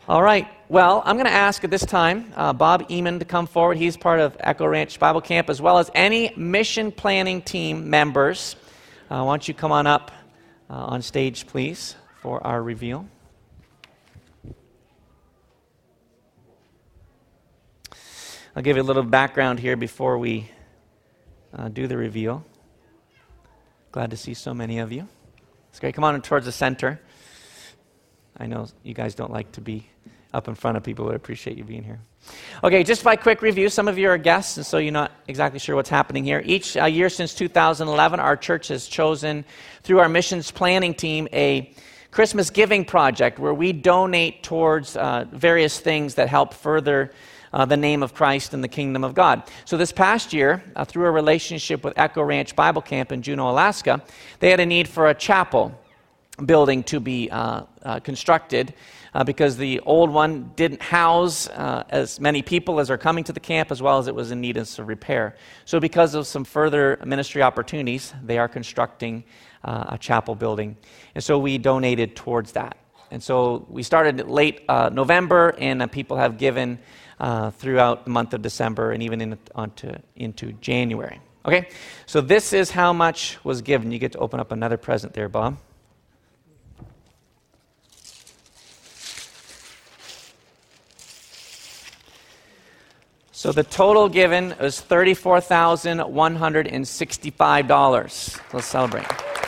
All right. Well, I'm going to ask at this time Bob Eamon to come forward. He's part of Echo Ranch Bible Camp, as well as any mission planning team members. Why don't you come on up on stage, please, for our reveal. I'll give you a little background here before we do the reveal. Glad to see so many of you. It's great. Come on towards the center. I know you guys don't like to be up in front of people, but I appreciate you being here. Okay, just by quick review, some of you are guests, and so you're not exactly sure what's happening here. Each year since 2011, our church has chosen, through our missions planning team, a Christmas giving project where we donate towards various things that help further the name of Christ and the kingdom of God. So this past year, through a relationship with Echo Ranch Bible Camp in Juneau, Alaska, they had a need for a chapel building to be constructed because the old one didn't house as many people as are coming to the camp, as well as it was in need of some repair. So because of some further ministry opportunities, they are constructing a chapel building. And so we donated towards that. And so we started late November, and people have given throughout the month of December and even into January. Okay, so this is how much was given. You get to open up another present there, Bob. So the total given is $34,165. Let's celebrate.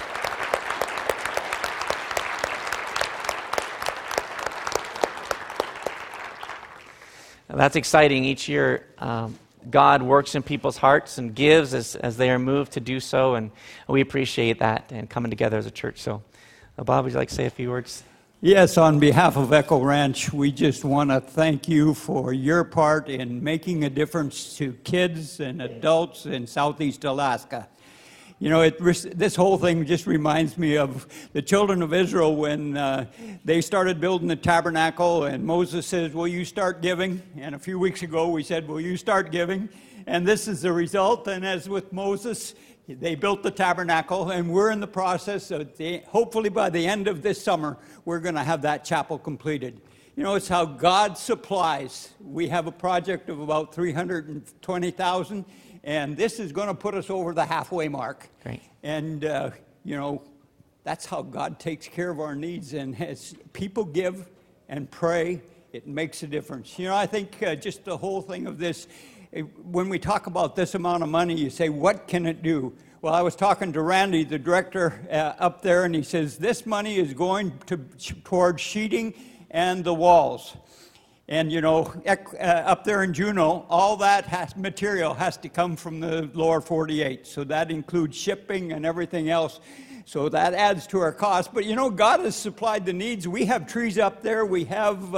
Now that's exciting. Each year, God works in people's hearts and gives as they are moved to do so, and we appreciate that and coming together as a church. So, Bob, would you like to say a few words? Yes, on behalf of Echo Ranch, we just want to thank you for your part in making a difference to kids and adults in Southeast Alaska. You know, this whole thing just reminds me of the children of Israel when they started building the tabernacle, and Moses says, will you start giving? And a few weeks ago we said, will you start giving? And this is the result. And as with Moses, they built the tabernacle, and we're in the process of, hopefully by the end of this summer, we're going to have that chapel completed. You know, it's how God supplies. We have a project of about $320,000, and this is going to put us over the halfway mark. Great. And, you know, that's how God takes care of our needs. And as people give and pray, it makes a difference. You know, I think just the whole thing of this, when we talk about this amount of money, you say, what can it do? Well, I was talking to Randy, the director up there, and he says, this money is going towards sheeting and the walls. And, you know, up there in Juneau, all that material has to come from the lower 48. So that includes shipping and everything else. So that adds to our cost. But, you know, God has supplied the needs. We have trees up there. We have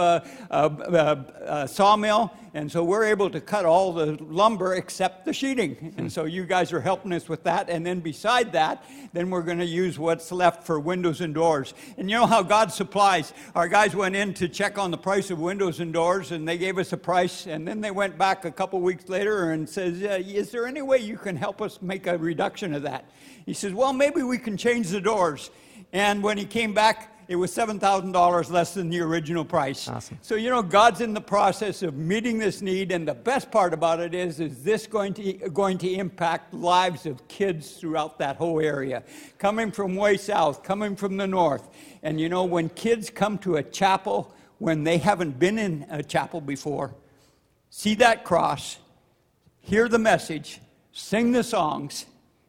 a sawmill. And so we're able to cut all the lumber except the sheeting. And so you guys are helping us with that. And then beside that, then we're going to use what's left for windows and doors. And you know how God supplies. Our guys went in to check on the price of windows and doors, and they gave us a price. And then they went back a couple weeks later and says, is there any way you can help us make a reduction of that? He says, well, maybe we can change the doors. And when he came back, it was $7,000 less than the original price. Awesome. So, you know, God's in the process of meeting this need, and the best part about it is this going to impact lives of kids throughout that whole area, coming from way south, coming from the north. And, you know, when kids come to a chapel, when they haven't been in a chapel before, see that cross, hear the message, sing the songs,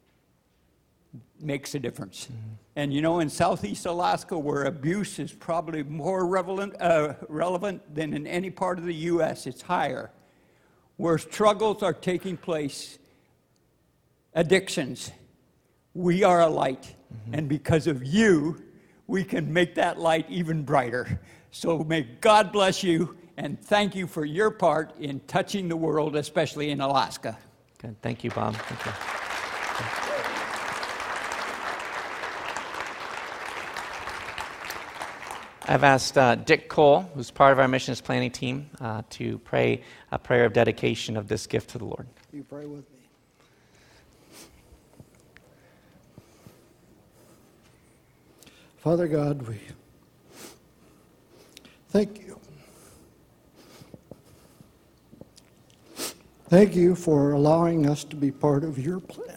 makes a difference. Mm-hmm. And you know, in Southeast Alaska, where abuse is probably more relevant than in any part of the U.S., it's higher. Where struggles are taking place, addictions, we are a light. Mm-hmm. And because of you, we can make that light even brighter. So may God bless you, and thank you for your part in touching the world, especially in Alaska. Good. Thank you, Bob. Thank you. I've asked Dick Cole, who's part of our missions planning team, to pray a prayer of dedication of this gift to the Lord. You pray with me. Father God, we thank you Thank you for allowing us to be part of your plan.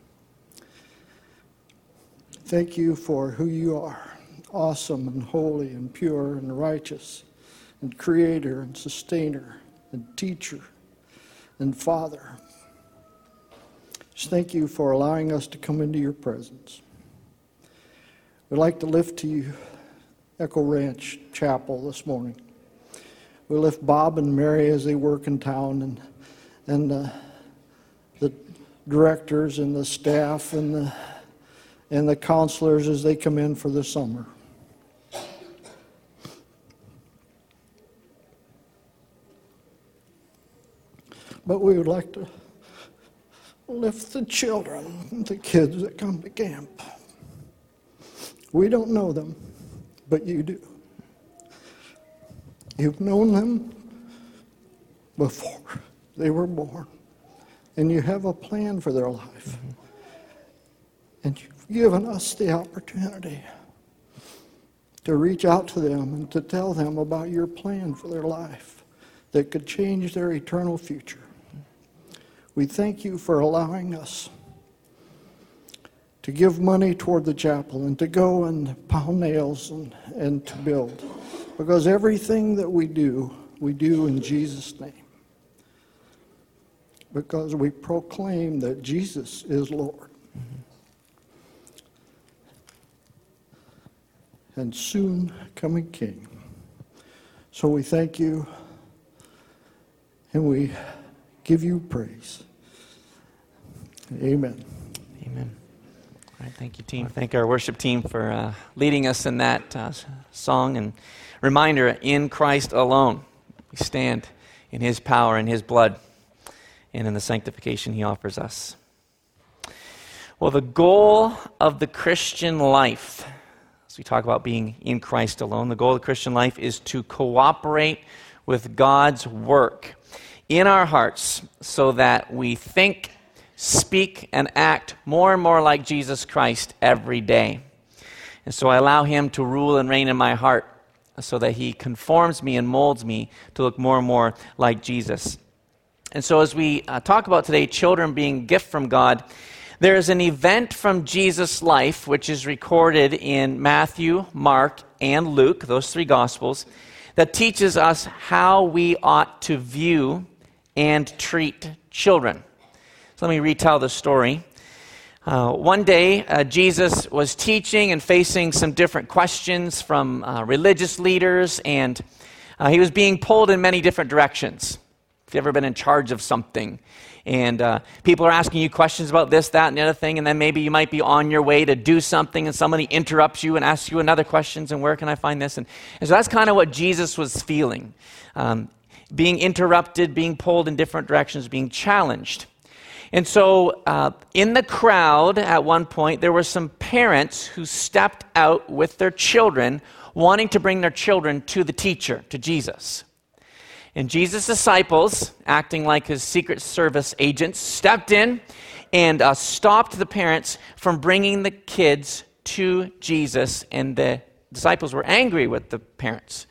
Thank you for who you are, awesome and holy and pure and righteous, and creator and sustainer and teacher and father. Just thank you for allowing us to come into your presence. We'd like to lift to you Echo Ranch Chapel this morning. We lift Bob and Mary as they work in town, and the directors and the staff and the counselors as they come in for the summer. But we would like to lift the children, the kids that come to camp. We don't know them, but you do. You've known them before they were born, and you have a plan for their life. And you've given us the opportunity to reach out to them and to tell them about your plan for their life that could change their eternal future. We thank you for allowing us to give money toward the chapel and to go and pound nails and to build. Because everything that we do in Jesus' name. Because we proclaim that Jesus is Lord. And soon coming King. So we thank you and we give you praise. Amen. Amen. All right, thank you, team. Thank our worship team for leading us in that song. And reminder, in Christ alone, we stand in his power and his blood and in the sanctification he offers us. Well, the goal of the Christian life, as we talk about being in Christ alone, the goal of the Christian life is to cooperate with God's work in our hearts so that we think, speak, and act more and more like Jesus Christ every day. And so I allow him to rule and reign in my heart so that he conforms me and molds me to look more and more like Jesus. And so as we talk about today, children being a gift from God, there is an event from Jesus' life which is recorded in Matthew, Mark, and Luke, those three Gospels, that teaches us how we ought to view and treat children. So let me retell the story. One day, Jesus was teaching and facing some different questions from religious leaders, and he was being pulled in many different directions. If you've ever been in charge of something, and people are asking you questions about this, that, and the other thing, and then maybe you might be on your way to do something, and somebody interrupts you and asks you another question, and where can I find this? And so that's kind of what Jesus was feeling. Being interrupted, being pulled in different directions, being challenged. And so in the crowd at one point, there were some parents who stepped out with their children, wanting to bring their children to the teacher, to Jesus. And Jesus' disciples, acting like his Secret Service agents, stepped in and stopped the parents from bringing the kids to Jesus. And the disciples were angry with the parents.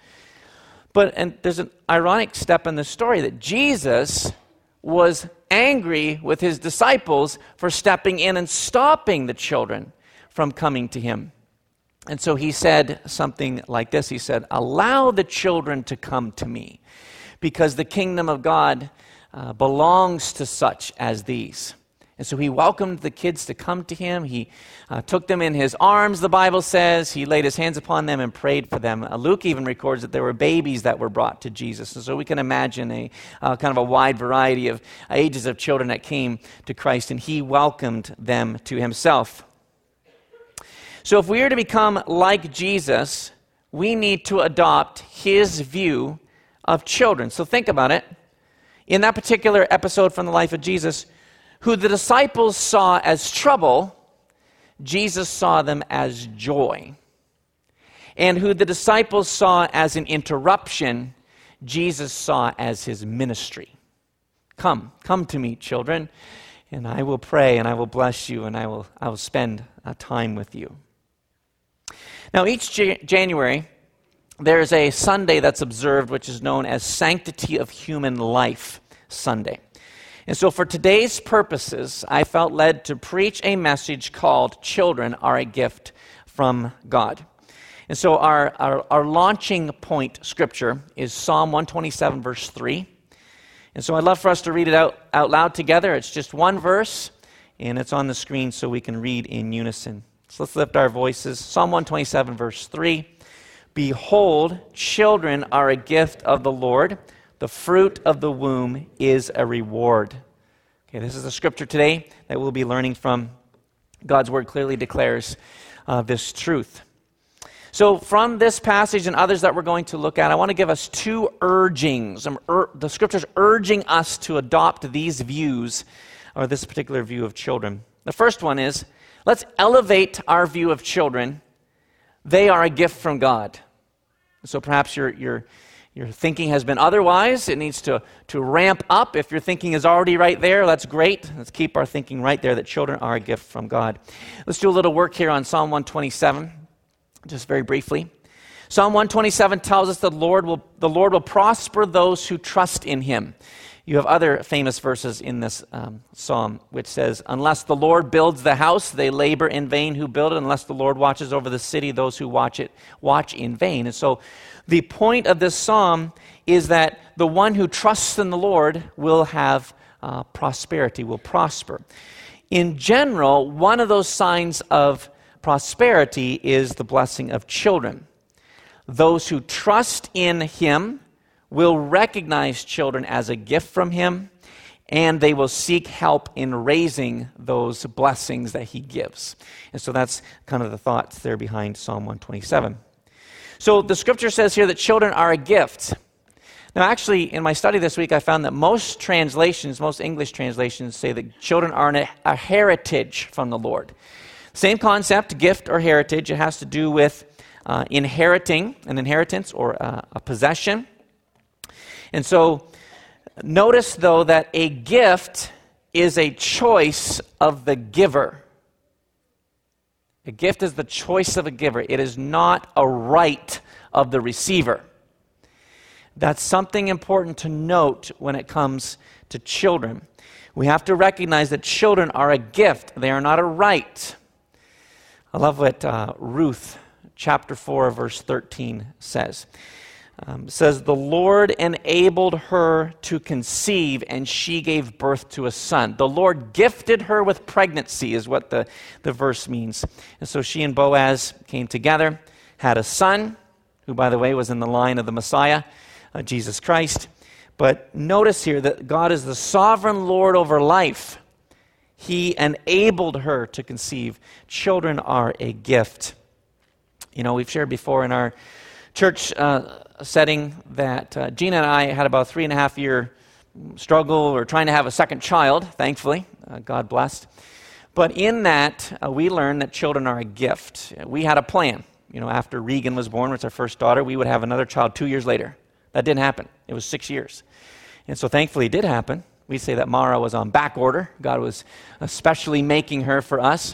And there's an ironic step in the story that Jesus was angry with his disciples for stepping in and stopping the children from coming to him. And so he said something like this. He said, "Allow the children to come to me, because the kingdom of God belongs to such as these." And so he welcomed the kids to come to him. He took them in his arms, the Bible says. He laid his hands upon them and prayed for them. Luke even records that there were babies that were brought to Jesus. And so we can imagine a kind of a wide variety of ages of children that came to Christ, and he welcomed them to himself. So if we are to become like Jesus, we need to adopt his view of children. So think about it. In that particular episode from the life of Jesus, who the disciples saw as trouble, Jesus saw them as joy. And who the disciples saw as an interruption, Jesus saw as his ministry. Come to me, children, and I will pray and I will bless you and I will spend time with you. Now, each January, there's a Sunday that's observed which is known as Sanctity of Human Life Sunday. And so for today's purposes, I felt led to preach a message called Children Are a Gift from God. And so our launching point scripture is Psalm 127, verse 3. And so I'd love for us to read it out loud together. It's just one verse, and it's on the screen so we can read in unison. So let's lift our voices. Psalm 127, verse 3. Behold, children are a gift of the Lord. The fruit of the womb is a reward. Okay, this is the scripture today that we'll be learning from. God's word clearly declares this truth. So from this passage and others that we're going to look at, I want to give us two urgings. The scripture's urging us to adopt these views, or this particular view of children. The first one is, let's elevate our view of children. They are a gift from God. So perhaps your thinking has been otherwise. It needs to ramp up. If your thinking is already right there, that's great. Let's keep our thinking right there that children are a gift from God. Let's do a little work here on Psalm 127. Just very briefly. Psalm 127 tells us that the Lord will prosper those who trust in him. You have other famous verses in this psalm, which says, unless the Lord builds the house, they labor in vain who build it. Unless the Lord watches over the city, those who watch it watch in vain. And so the point of this psalm is that the one who trusts in the Lord will have prosperity, will prosper. In general, one of those signs of prosperity is the blessing of children. Those who trust in him will recognize children as a gift from him, and they will seek help in raising those blessings that he gives. And so that's kind of the thoughts there behind Psalm 127. So the scripture says here that children are a gift. Now actually, in my study this week, I found that most English translations say that children are a heritage from the Lord. Same concept, gift or heritage. It has to do with inheriting, an inheritance or a possession. And so notice, though, that a gift is a choice of the giver. A gift is the choice of a giver. It is not a right of the receiver. That's something important to note when it comes to children. We have to recognize that children are a gift. They are not a right. I love what Ruth chapter 4, verse 13 says. It says, the Lord enabled her to conceive, and she gave birth to a son. The Lord gifted her with pregnancy is what the verse means. And so she and Boaz came together, had a son, who, by the way, was in the line of the Messiah, Jesus Christ. But notice here that God is the sovereign Lord over life. He enabled her to conceive. Children are a gift. You know, we've shared before in our church setting that Gina and I had about a 3.5-year struggle or trying to have a second child, thankfully. God blessed. But in that, we learned that children are a gift. We had a plan. You know, after Regan was born, which was our first daughter, we would have another child 2 years later. That didn't happen. It was 6 years. And so thankfully it did happen. We say that Mara was on back order. God was especially making her for us.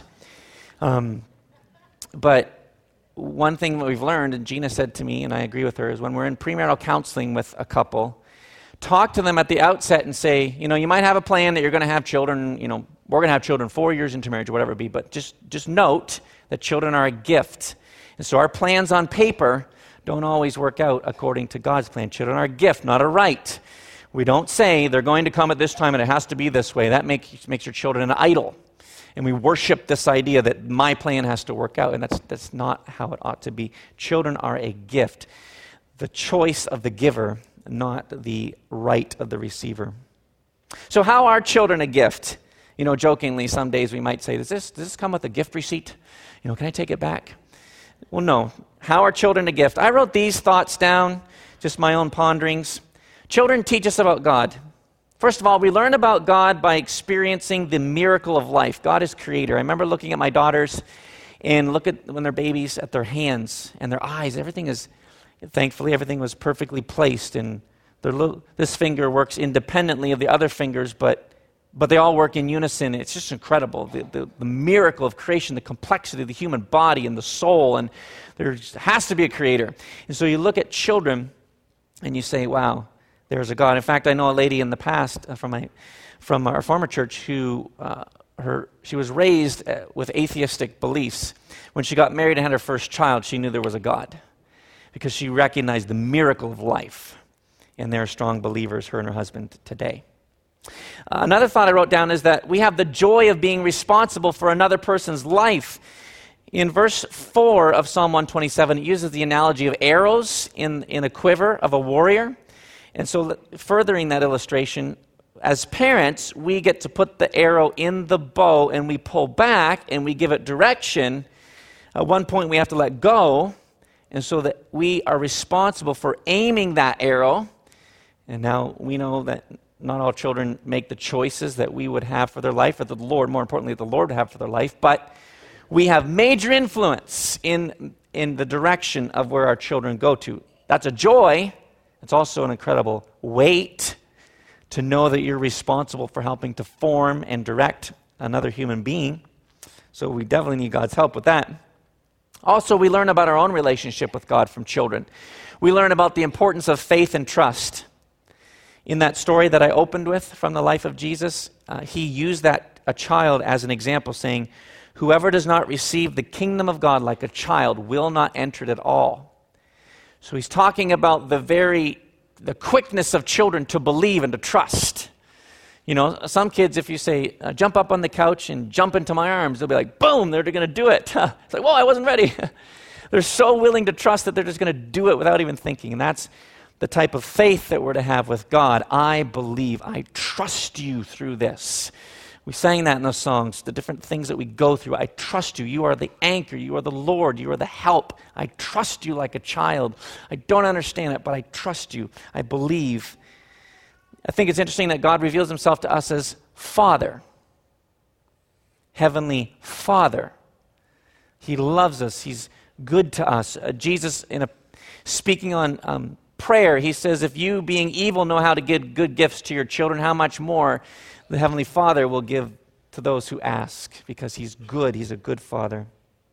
But one thing that we've learned, and Gina said to me, and I agree with her, is when we're in premarital counseling with a couple, talk to them at the outset and say, you know, you might have a plan that you're going to have children, you know, we're going to have children 4 years into marriage or whatever it be, but just note that children are a gift. And so our plans on paper don't always work out according to God's plan. Children are a gift, not a right. We don't say they're going to come at this time and it has to be this way. That makes your children an idol. And we worship this idea that my plan has to work out, and that's not how it ought to be. Children are a gift. The choice of the giver, not the right of the receiver. So how are children a gift? You know, jokingly, some days we might say, does this come with a gift receipt? You know, can I take it back? Well, no. How are children a gift? I wrote these thoughts down, just my own ponderings. Children teach us about God. First of all, we learn about God by experiencing the miracle of life. God is creator. I remember looking at my daughters and look at when they're babies, at their hands and their eyes. Thankfully, everything was perfectly placed, and this finger works independently of the other fingers, but they all work in unison. It's just incredible, the miracle of creation, the complexity of the human body and the soul, and there has to be a creator. And so you look at children and you say, wow, there's a God. In fact, I know a lady in the past from our former church who she was raised with atheistic beliefs. When she got married and had her first child, she knew there was a God because she recognized the miracle of life. And they're strong believers, her and her husband, today. Another thought I wrote down is that we have the joy of being responsible for another person's life. In verse 4 of Psalm 127, it uses the analogy of arrows in a quiver of a warrior. And so furthering that illustration, as parents, we get to put the arrow in the bow and we pull back and we give it direction. At one point we have to let go, and so that we are responsible for aiming that arrow. And now we know that not all children make the choices that we would have for their life, or the Lord, more importantly, the Lord would have for their life, but we have major influence in the direction of where our children go to. That's a joy. It's also an incredible weight to know that you're responsible for helping to form and direct another human being. So we definitely need God's help with that. Also, we learn about our own relationship with God from children. We learn about the importance of faith and trust. In that story that I opened with from the life of Jesus, he used a child as an example, saying, "Whoever does not receive the kingdom of God like a child will not enter it at all." So he's talking about the quickness of children to believe and to trust. You know, some kids, if you say, jump up on the couch and jump into my arms, they'll be like, boom, they're going to do it. It's like, whoa, I wasn't ready. They're so willing to trust that they're just going to do it without even thinking. And that's the type of faith that we're to have with God. I believe, I trust you through this. We sang that in those songs, the different things that we go through. I trust you. You are the anchor. You are the Lord. You are the help. I trust you like a child. I don't understand it, but I trust you. I believe. I think it's interesting that God reveals himself to us as Father, Heavenly Father. He loves us. He's good to us. Jesus, speaking on prayer, he says, if you, being evil, know how to give good gifts to your children, how much more the Heavenly Father will give to those who ask, because he's good. He's a good Father.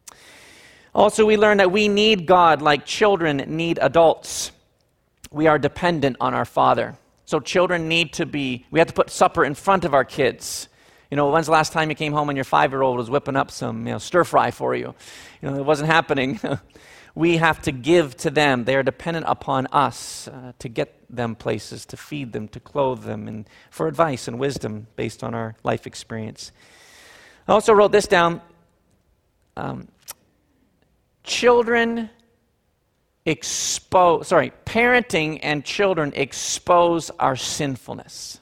Also, we learn that we need God like children need adults. We are dependent on our Father. So children we have to put supper in front of our kids. You know, when's the last time you came home and your 5-year-old was whipping up some, stir fry for you? You know, it wasn't happening. We have to give to them. They are dependent upon us to get them places, to feed them, to clothe them, and for advice and wisdom based on our life experience. I also wrote this down. Parenting and children expose our sinfulness.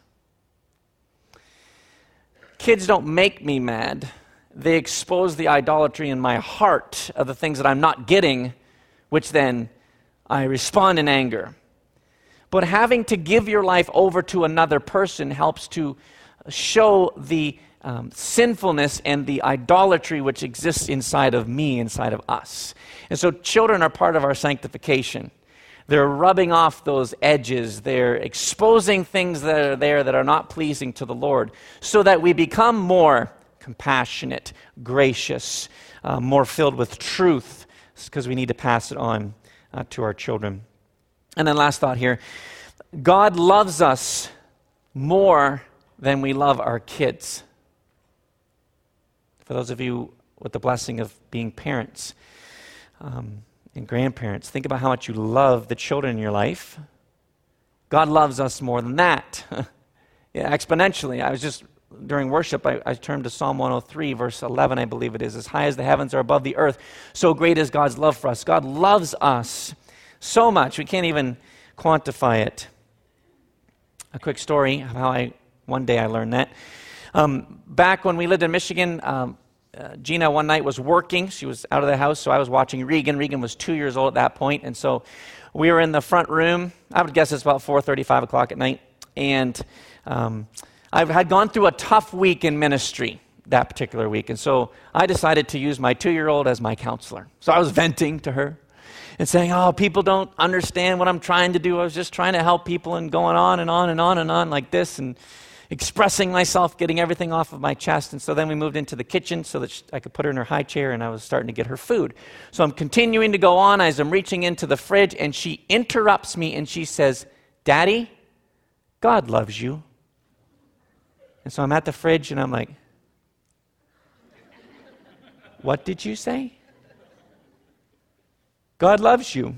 Kids don't make me mad. They expose the idolatry in my heart of the things that I'm not getting, which then I respond in anger. But having to give your life over to another person helps to show the sinfulness and the idolatry which exists inside of me, inside of us. And so children are part of our sanctification. They're rubbing off those edges. They're exposing things that are there that are not pleasing to the Lord, so that we become more compassionate, gracious, more filled with truth, because we need to pass it on to our children. And then last thought here, God loves us more than we love our kids. For those of you with the blessing of being parents and grandparents, think about how much you love the children in your life. God loves us more than that. Yeah, exponentially. During worship, I turned to Psalm 103, verse 11, I believe it is. As high as the heavens are above the earth, so great is God's love for us. God loves us so much, we can't even quantify it. A quick story of how one day I learned that. Back when we lived in Michigan, Gina one night was working. She was out of the house, so I was watching Regan. Regan was 2 years old at that point, and so we were in the front room. I would guess it's about 4:30, 5 o'clock at night, and I had gone through a tough week in ministry that particular week, and so I decided to use my 2-year-old as my counselor. So I was venting to her and saying, people don't understand what I'm trying to do. I was just trying to help people, and going on and on and on and on like this, and expressing myself, getting everything off of my chest. And so then we moved into the kitchen so that I could put her in her high chair, and I was starting to get her food. So I'm continuing to go on as I'm reaching into the fridge, and she interrupts me and she says, "Daddy, God loves you. And so I'm at the fridge and I'm like, what did you say? God loves you.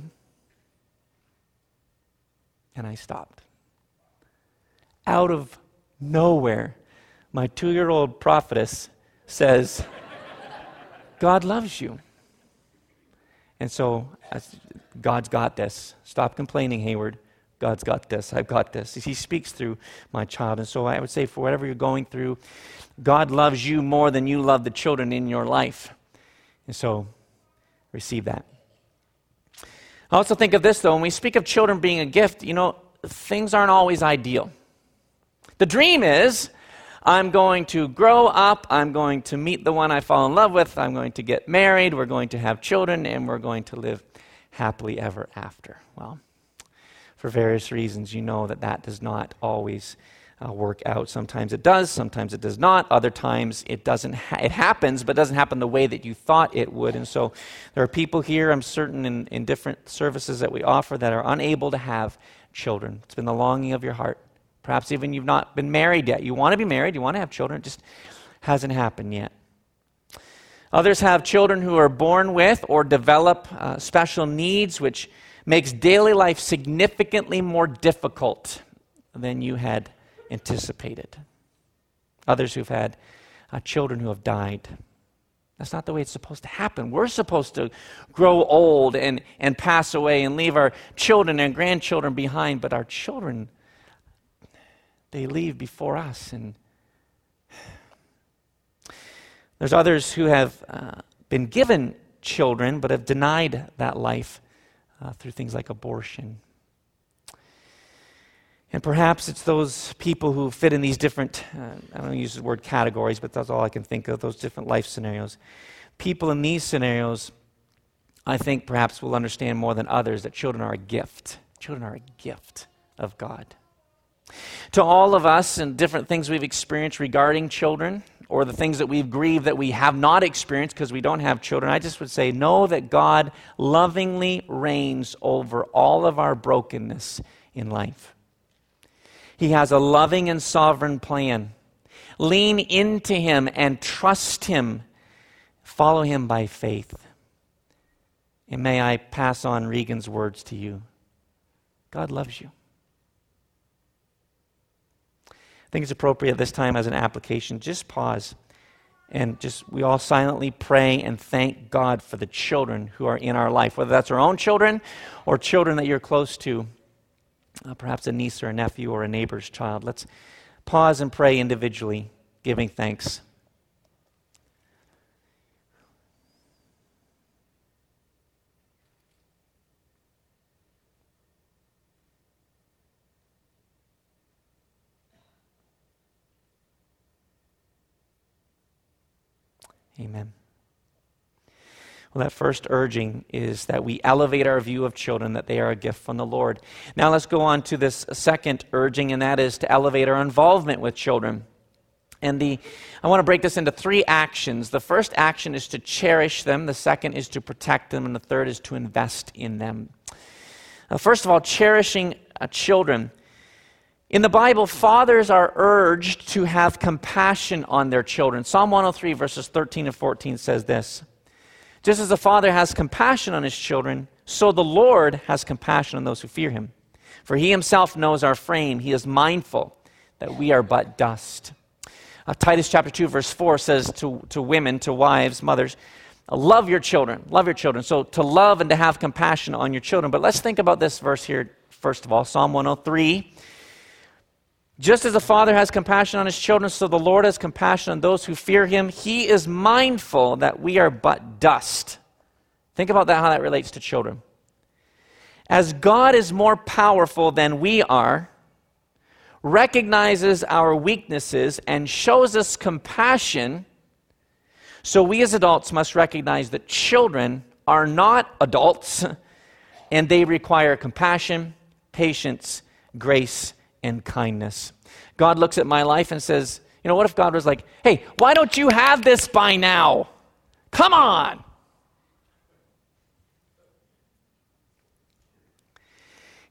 And I stopped. Out of nowhere, my 2-year-old prophetess says, God loves you. And so, God's got this. Stop complaining, Hayward. God's got this. I've got this. He speaks through my child. And so I would say for whatever you're going through, God loves you more than you love the children in your life. And so, receive that. I also think of this, though. When we speak of children being a gift, things aren't always ideal. The dream is, I'm going to grow up, I'm going to meet the one I fall in love with, I'm going to get married, we're going to have children, and we're going to live happily ever after. Well, for various reasons, you know that does not always work out. Sometimes it does, sometimes it does not. Other times it doesn't. It happens, but doesn't happen the way that you thought it would. And so there are people here, I'm certain, in different services that we offer that are unable to have children. It's been the longing of your heart. Perhaps even you've not been married yet. You want to be married, you want to have children, it just hasn't happened yet. Others have children who are born with or develop special needs, which makes daily life significantly more difficult than you had anticipated. Others who've had children who have died. That's not the way it's supposed to happen. We're supposed to grow old and pass away and leave our children and grandchildren behind, but our children, they leave before us. And there's others who have been given children but have denied that life through things like abortion. And perhaps it's those people who fit in these different, I don't use the word categories, but that's all I can think of, those different life scenarios. People in these scenarios, I think perhaps will understand more than others that children are a gift. Children are a gift of God. To all of us and different things we've experienced regarding children, or the things that we've grieved that we have not experienced because we don't have children, I just would say, know that God lovingly reigns over all of our brokenness in life. He has a loving and sovereign plan. Lean into Him and trust Him. Follow Him by faith. And may I pass on Regan's words to you. God loves you. I think it's appropriate this time as an application, just pause and we all silently pray and thank God for the children who are in our life, whether that's our own children or children that you're close to, perhaps a niece or a nephew or a neighbor's child. Let's pause and pray individually, giving thanks. Amen. Well, that first urging is that we elevate our view of children, that they are a gift from the Lord. Now let's go on to this second urging, and that is to elevate our involvement with children. And I want to break this into 3 actions. The first action is to cherish them, the second is to protect them, and the third is to invest in them. First of all, cherishing children. In the Bible, fathers are urged to have compassion on their children. Psalm 103, verses 13 and 14 says this: just as a father has compassion on his children, so the Lord has compassion on those who fear Him. For He Himself knows our frame. He is mindful that we are but dust. Titus chapter 2, verse 4 says to women, to wives, mothers, love your children. Love your children. So to love and to have compassion on your children. But let's think about this verse here, first of all. Psalm 103. Just as a father has compassion on his children, so the Lord has compassion on those who fear Him. He is mindful that we are but dust. Think about that, how that relates to children. As God is more powerful than we are, recognizes our weaknesses, and shows us compassion, so we as adults must recognize that children are not adults, and they require compassion, patience, grace, and kindness. God looks at my life and says, what if God was like, hey, why don't you have this by now? Come on.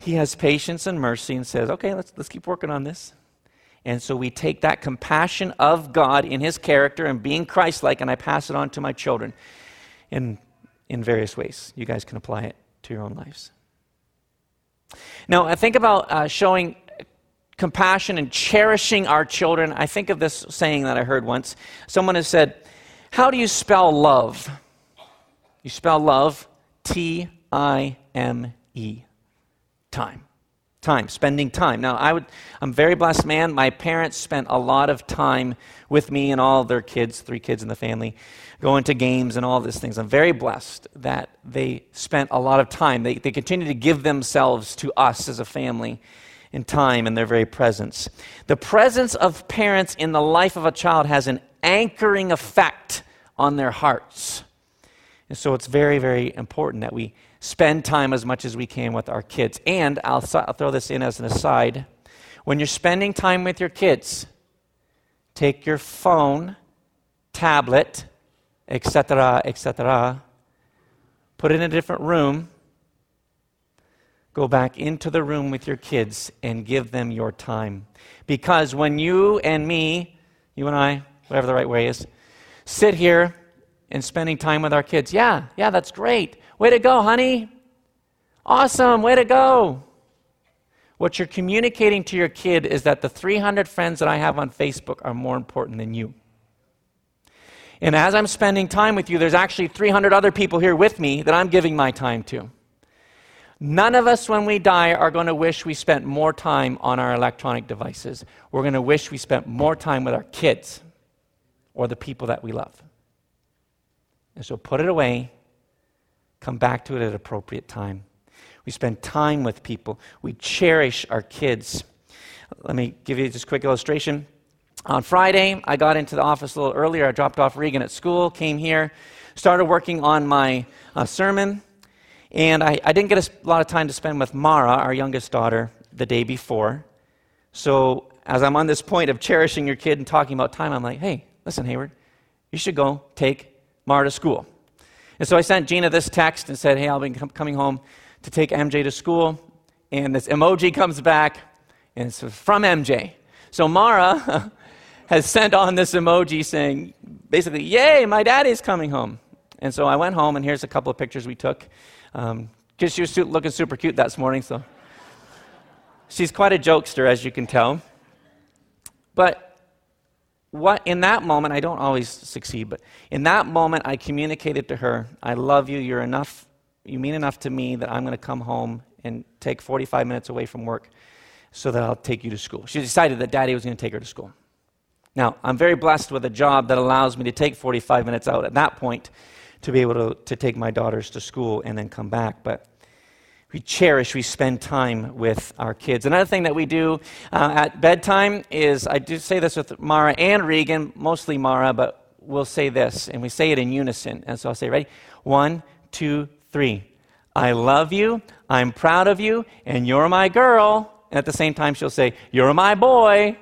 He has patience and mercy and says, okay, let's keep working on this. And so we take that compassion of God in his character and being Christ-like, and I pass it on to my children in various ways. You guys can apply it to your own lives. Now, I think about showing compassion and cherishing our children. I think of this saying that I heard once. Someone has said, how do you spell love? You spell love, Time. Time, spending time. Now, I'm a very blessed man. My parents spent a lot of time with me and all their kids, 3 kids in the family, going to games and all these things. I'm very blessed that they spent a lot of time. They continue to give themselves to us as a family in time and their very presence. The presence of parents in the life of a child has an anchoring effect on their hearts. And so it's very, very important that we spend time as much as we can with our kids. And I'll throw this in as an aside. When you're spending time with your kids, take your phone, tablet, etc., put it in a different room, go back into the room with your kids and give them your time. Because when you and me, you and I, whatever the right way is, sit here and spending time with our kids, yeah, that's great. Way to go, honey. Awesome, way to go. What you're communicating to your kid is that the 300 friends that I have on Facebook are more important than you. And as I'm spending time with you, there's actually 300 other people here with me that I'm giving my time to. None of us, when we die, are going to wish we spent more time on our electronic devices. We're going to wish we spent more time with our kids or the people that we love. And so put it away. Come back to it at appropriate time. We spend time with people. We cherish our kids. Let me give you just a quick illustration. On Friday, I got into the office a little earlier. I dropped off Regan at school, came here, started working on my sermon, and I didn't get a lot of time to spend with Mara, our youngest daughter, the day before. So as I'm on this point of cherishing your kid and talking about time, I'm like, hey, listen, Hayward, you should go take Mara to school. And so I sent Gina this text and said, hey, I'll be coming home to take MJ to school. And this emoji comes back, and it's from MJ. So Mara has sent on this emoji saying, basically, yay, my daddy's coming home. And so I went home, and here's a couple of pictures we took. Because she was looking super cute this morning, so she's quite a jokester, as you can tell. But in that moment, I don't always succeed, but in that moment, I communicated to her, I love you, you're enough, you mean enough to me that I'm going to come home and take 45 minutes away from work so that I'll take you to school. She decided that Daddy was going to take her to school. Now, I'm very blessed with a job that allows me to take 45 minutes out at that point to be able to take my daughters to school and then come back, but we spend time with our kids. Another thing that we do at bedtime is, I do say this with Mara and Regan, mostly Mara, but we'll say this, and we say it in unison. And so I'll say, ready? 1, 2, 3. I love you, I'm proud of you, and you're my girl. And at the same time, she'll say, you're my boy.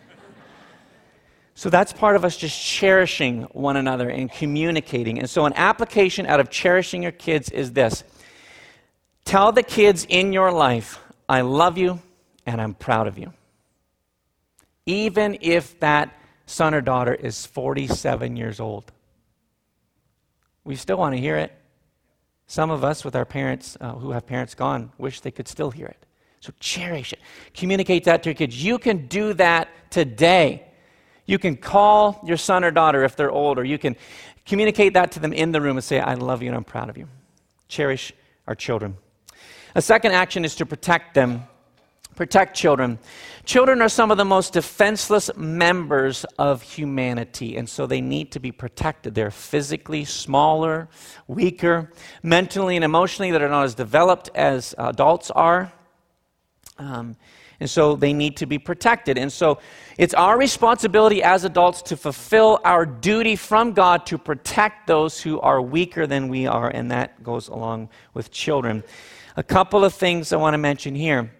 So that's part of us just cherishing one another and communicating. And so an application out of cherishing your kids is this. Tell the kids in your life, I love you and I'm proud of you. Even if that son or daughter is 47 years old. We still want to hear it. Some of us with our parents who have parents gone wish they could still hear it. So cherish it. Communicate that to your kids. You can do that today. You can call your son or daughter if they're old, or you can communicate that to them in the room and say, I love you and I'm proud of you. Cherish our children. A second action is to protect them. Protect children. Children are some of the most defenseless members of humanity, and so they need to be protected. They're physically smaller, weaker, mentally and emotionally that are not as developed as adults are. And so they need to be protected. And so it's our responsibility as adults to fulfill our duty from God to protect those who are weaker than we are, and that goes along with children. A couple of things I want to mention here.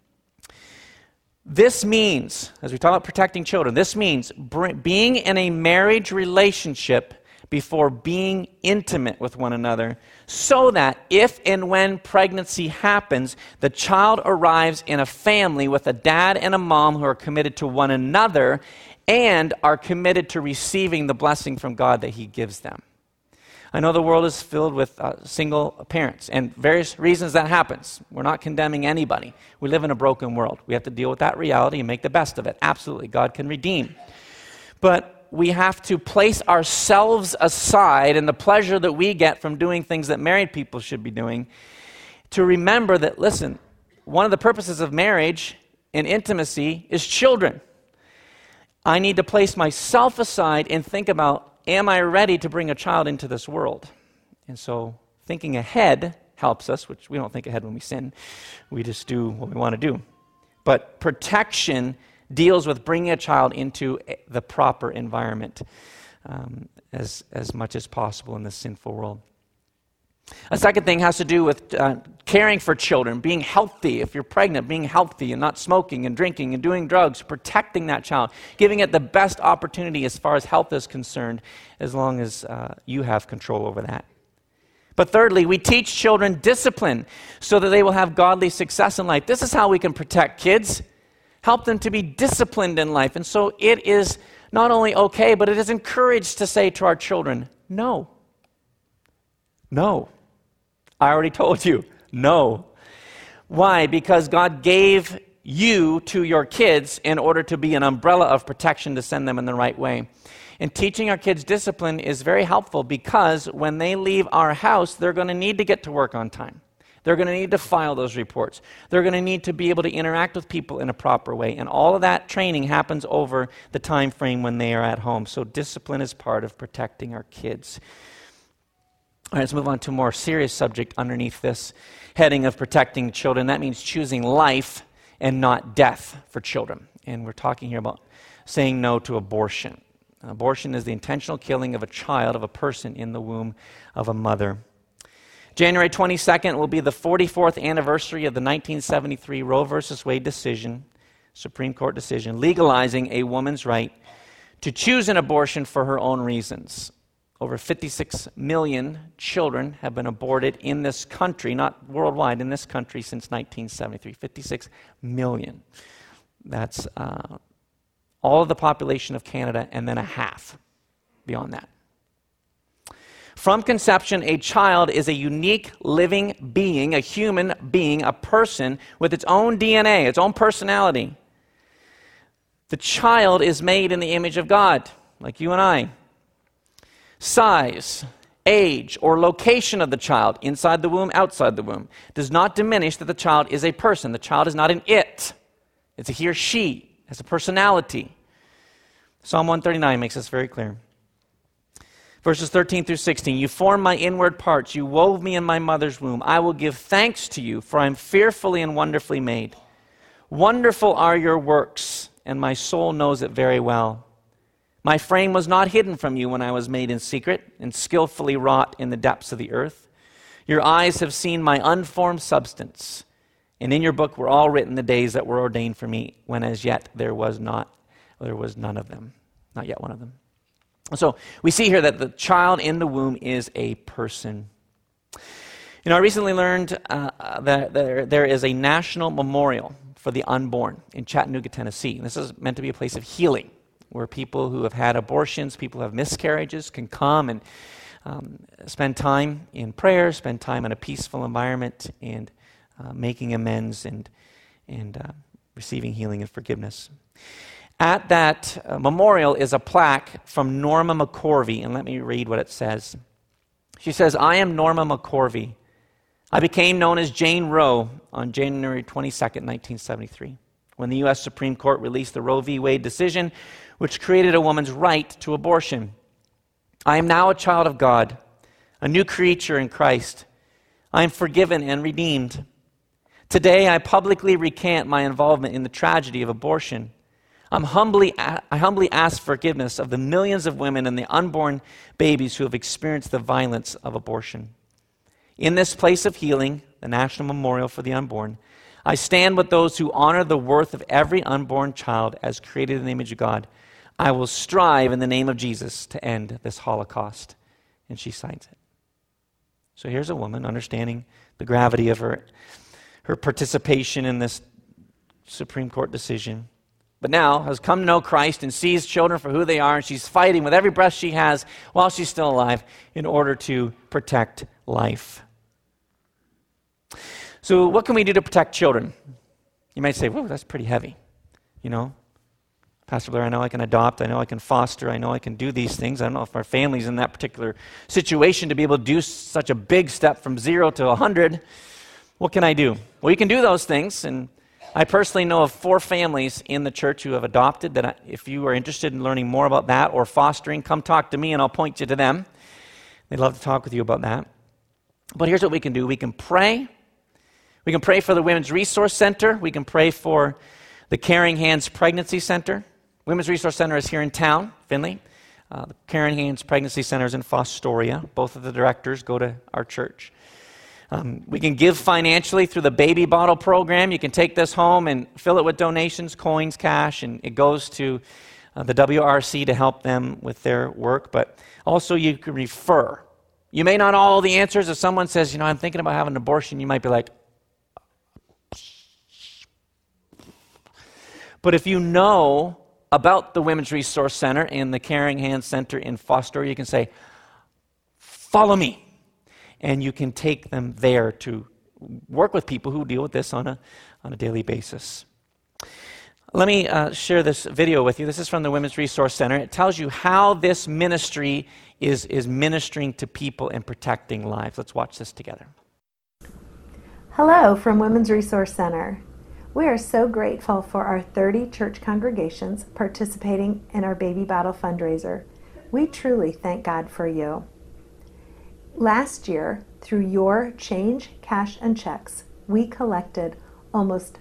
This means, as we talk about protecting children, this means being in a marriage relationship before being intimate with one another, so that if and when pregnancy happens, the child arrives in a family with a dad and a mom who are committed to one another and are committed to receiving the blessing from God that He gives them. I know the world is filled with single parents and various reasons that happens. We're not condemning anybody. We live in a broken world. We have to deal with that reality and make the best of it. Absolutely, God can redeem. But we have to place ourselves aside and the pleasure that we get from doing things that married people should be doing to remember that, listen, one of the purposes of marriage and intimacy is children. I need to place myself aside and think about, am I ready to bring a child into this world? And so thinking ahead helps us, which we don't think ahead when we sin. We just do what we want to do. But protection deals with bringing a child into the proper environment as much as possible in this sinful world. A second thing has to do with caring for children, being healthy. If you're pregnant, being healthy and not smoking and drinking and doing drugs, protecting that child, giving it the best opportunity as far as health is concerned, as long as you have control over that. But thirdly, we teach children discipline so that they will have godly success in life. This is how we can protect kids, help them to be disciplined in life. And so it is not only okay, but it is encouraged to say to our children, no. No. I already told you, no. Why? Because God gave you to your kids in order to be an umbrella of protection to send them in the right way. And teaching our kids discipline is very helpful because when they leave our house, they're going to need to get to work on time. They're going to need to file those reports. They're going to need to be able to interact with people in a proper way. And all of that training happens over the time frame when they are at home. So discipline is part of protecting our kids. All right, let's move on to a more serious subject underneath this heading of protecting children. That means choosing life and not death for children. And we're talking here about saying no to abortion. Abortion is the intentional killing of a child, of a person in the womb of a mother. January 22nd will be the 44th anniversary of the 1973 Roe v. Wade decision, Supreme Court decision, legalizing a woman's right to choose an abortion for her own reasons. Over 56 million children have been aborted in this country, not worldwide, in this country since 1973. 56 million. That's all of the population of Canada and then a half beyond that. From conception, a child is a unique living being, a human being, a person with its own DNA, its own personality. The child is made in the image of God, like you and I. Size, age, or location of the child, inside the womb, outside the womb, does not diminish that the child is a person. The child is not an it. It's a he or she. It has a personality. Psalm 139 makes this very clear. Verses 13 through 16, you formed my inward parts. You wove me in my mother's womb. I will give thanks to you, for I am fearfully and wonderfully made. Wonderful are your works, and my soul knows it very well. My frame was not hidden from you when I was made in secret and skillfully wrought in the depths of the earth. Your eyes have seen my unformed substance, and in your book were all written the days that were ordained for me, when as yet there was none of them, not yet one of them. So we see here that the child in the womb is a person. You know, I recently learned that there is a national memorial for the unborn in Chattanooga, Tennessee. And this is meant to be a place of healing, where people who have had abortions, people who have miscarriages can come and spend time in prayer, spend time in a peaceful environment, and making amends and receiving healing and forgiveness. At that memorial is a plaque from Norma McCorvey, and let me read what it says. She says, I am Norma McCorvey. I became known as Jane Roe on January 22nd, 1973, when the U.S. Supreme Court released the Roe v. Wade decision, which created a woman's right to abortion. I am now a child of God, a new creature in Christ. I am forgiven and redeemed. Today, I publicly recant my involvement in the tragedy of abortion. I humbly ask forgiveness of the millions of women and the unborn babies who have experienced the violence of abortion. In this place of healing, the National Memorial for the Unborn, I stand with those who honor the worth of every unborn child as created in the image of God. I will strive in the name of Jesus to end this Holocaust. and she signs it. So here's a woman understanding the gravity of her participation in this Supreme Court decision, but now has come to know Christ and sees children for who they are, and she's fighting with every breath she has while she's still alive in order to protect life. So what can we do to protect children? You might say, whoa, that's pretty heavy. Pastor Blair, I know I can adopt, I know I can foster, I know I can do these things. I don't know if our family's in that particular situation to be able to do such a big step from 0 to 100. What can I do? Well, you can do those things, and I personally know of 4 families in the church who have adopted that if you are interested in learning more about that or fostering, come talk to me and I'll point you to them. They'd love to talk with you about that. But here's what we can do. We can pray. We can pray for the Women's Resource Center. We can pray for the Caring Hands Pregnancy Center. Women's Resource Center is here in town, Findlay. The Caring Hands Pregnancy Center is in Fostoria. Both of the directors go to our church. We can give financially through the Baby Bottle program. You can take this home and fill it with donations, coins, cash, and it goes to the WRC to help them with their work. But also you can refer. You may not know all the answers. If someone says, I'm thinking about having an abortion, you might be like, but if you know about the Women's Resource Center and the Caring Hands Center in Fostoria, you can say, follow me. And you can take them there to work with people who deal with this on a daily basis. Let me share this video with you. This is from the Women's Resource Center. It tells you how this ministry is ministering to people and protecting lives. Let's watch this together. Hello from Women's Resource Center. We are so grateful for our 30 church congregations participating in our Baby Bottle fundraiser. We truly thank God for you. Last year, through your change, cash, and checks, we collected almost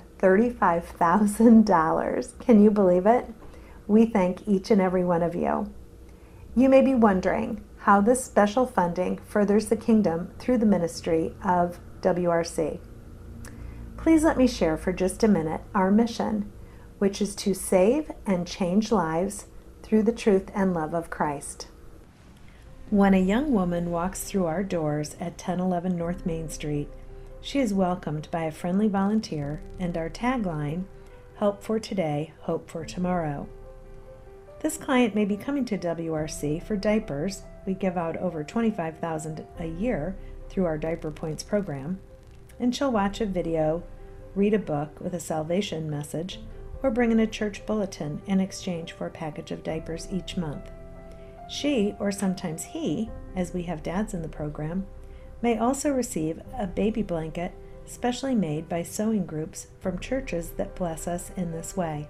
$35,000. Can you believe it? We thank each and every one of you. You may be wondering how this special funding furthers the kingdom through the ministry of WRC. Please let me share for just a minute our mission, which is to save and change lives through the truth and love of Christ. When a young woman walks through our doors at 1011 North Main Street, she is welcomed by a friendly volunteer and our tagline, Help for Today, Hope for Tomorrow. This client may be coming to WRC for diapers. We give out over $25,000 a year through our Diaper Points program. And she'll watch a video, read a book with a salvation message, or bring in a church bulletin in exchange for a package of diapers each month. She, or sometimes he, as we have dads in the program, may also receive a baby blanket specially made by sewing groups from churches that bless us in this way.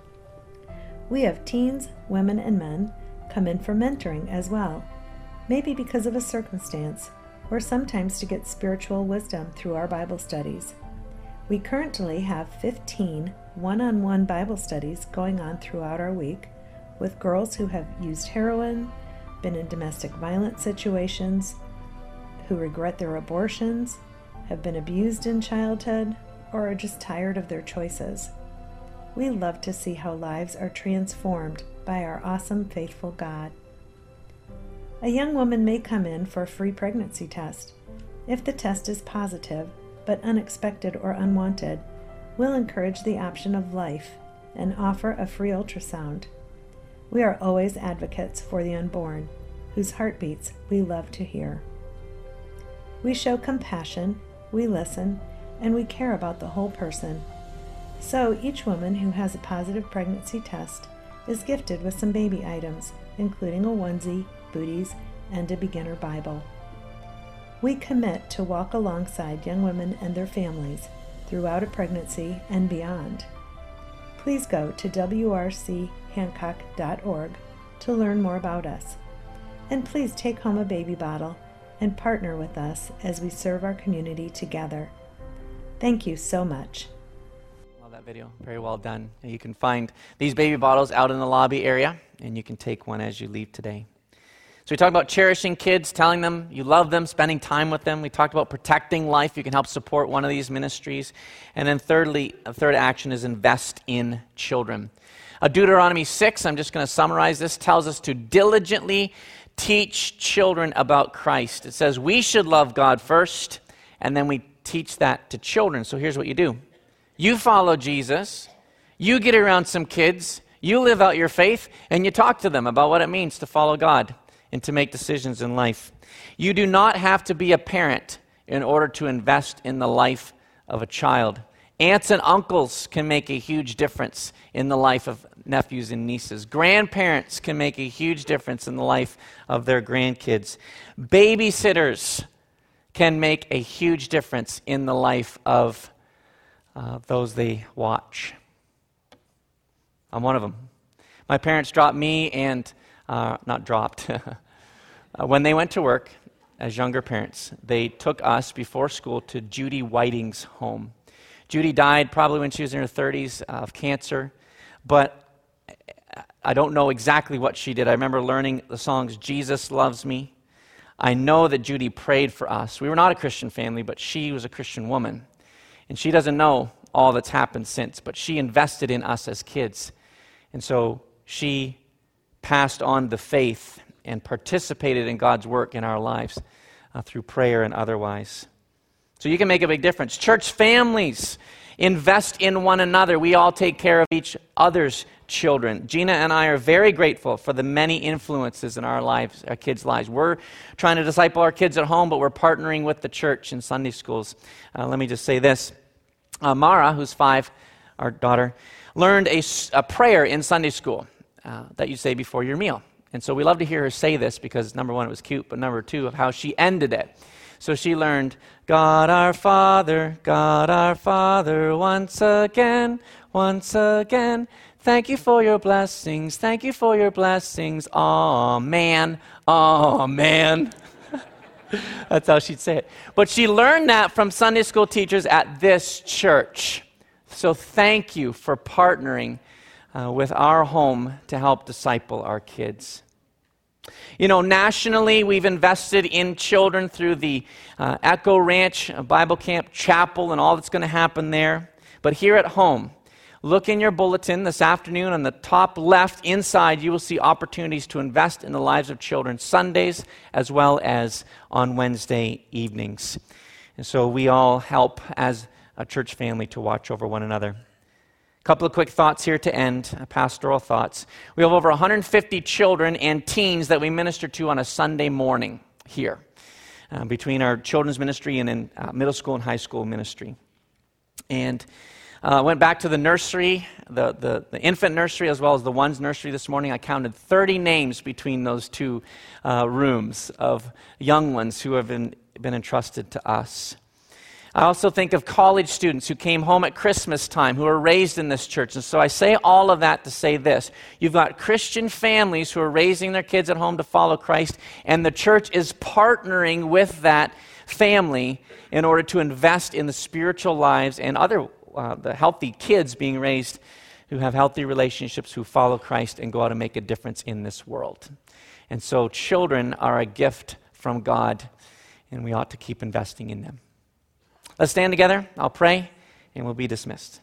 We have teens, women, and men come in for mentoring as well, maybe because of a circumstance, or sometimes to get spiritual wisdom through our Bible studies. We currently have 15 one-on-one Bible studies going on throughout our week with girls who have used heroin, been in domestic violence situations, who regret their abortions, have been abused in childhood, or are just tired of their choices. We love to see how lives are transformed by our awesome, faithful God. A young woman may come in for a free pregnancy test. If the test is positive, but unexpected or unwanted, we'll encourage the option of life and offer a free ultrasound. We are always advocates for the unborn, whose heartbeats we love to hear. We show compassion, we listen, and we care about the whole person. So each woman who has a positive pregnancy test is gifted with some baby items, including a onesie, booties, and a beginner Bible. We commit to walk alongside young women and their families throughout a pregnancy and beyond. Please go to wrchancock.org to learn more about us. And please take home a baby bottle and partner with us as we serve our community together. Thank you so much. Love that video. Very well done. You can find these baby bottles out in the lobby area, and you can take one as you leave today. So we talked about cherishing kids, telling them you love them, spending time with them. We talked about protecting life. You can help support one of these ministries. And then thirdly, a third action is invest in children. Deuteronomy 6, I'm just going to summarize this, tells us to diligently teach children about Christ. It says we should love God first, and then we teach that to children. So here's what you do. You follow Jesus, you get around some kids, you live out your faith, and you talk to them about what it means to follow God and to make decisions in life. You do not have to be a parent in order to invest in the life of a child. Aunts and uncles can make a huge difference in the life of nephews and nieces. Grandparents can make a huge difference in the life of their grandkids. Babysitters can make a huge difference in the life of those they watch. I'm one of them. My parents dropped me and, not dropped, when they went to work as younger parents, they took us before school to Judy Whiting's home. Judy died probably when she was in her 30s of cancer, but I don't know exactly what she did. I remember learning the songs Jesus Loves Me. I know that Judy prayed for us. We were not a Christian family, but she was a Christian woman. And she doesn't know all that's happened since, but she invested in us as kids. And so she passed on the faith and participated in God's work in our lives through prayer and otherwise. So you can make a big difference. Church families invest in one another. We all take care of each other's children. Gina and I are very grateful for the many influences in our lives, our kids' lives. We're trying to disciple our kids at home, but we're partnering with the church in Sunday schools. Let me just say this. Mara, who's 5, our daughter, learned a prayer in Sunday school that you say before your meal. And so we love to hear her say this because, number one, it was cute, but number two, of how she ended it. So she learned, God our Father, once again, thank you for your blessings, amen, amen. That's how she'd say it. But she learned that from Sunday school teachers at this church. So thank you for partnering with our home to help disciple our kids. You know, nationally, we've invested in children through the Echo Ranch Bible Camp Chapel and all that's going to happen there. But here at home, look in your bulletin this afternoon on the top left inside, you will see opportunities to invest in the lives of children Sundays as well as on Wednesday evenings. And so we all help as a church family to watch over one another. Couple of quick thoughts here to end, pastoral thoughts. We have over 150 children and teens that we minister to on a Sunday morning here, between our children's ministry and in middle school and high school ministry. And went back to the nursery, the infant nursery as well as the one's nursery this morning. I counted 30 names between those two rooms of young ones who have been entrusted to us. I also think of college students who came home at Christmas time, who are raised in this church. And so I say all of that to say this. You've got Christian families who are raising their kids at home to follow Christ, and the church is partnering with that family in order to invest in the spiritual lives and the healthy kids being raised who have healthy relationships, who follow Christ and go out and make a difference in this world. And so children are a gift from God, and we ought to keep investing in them. Let's stand together. I'll pray, and we'll be dismissed.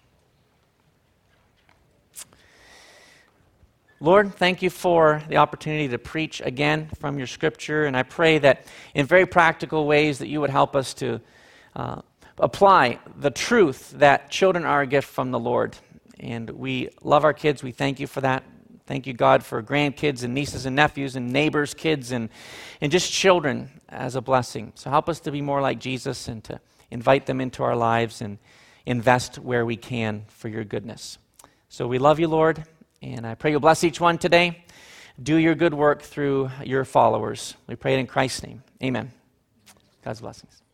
Lord, thank you for the opportunity to preach again from your scripture, and I pray that in very practical ways that you would help us to apply the truth that children are a gift from the Lord. And we love our kids. We thank you for that. Thank you, God, for grandkids and nieces and nephews and neighbors' kids and just children as a blessing. So help us to be more like Jesus and to invite them into our lives and invest where we can for your goodness. So we love you, Lord, and I pray you'll bless each one today. Do your good work through your followers. We pray it in Christ's name. Amen. God's blessings.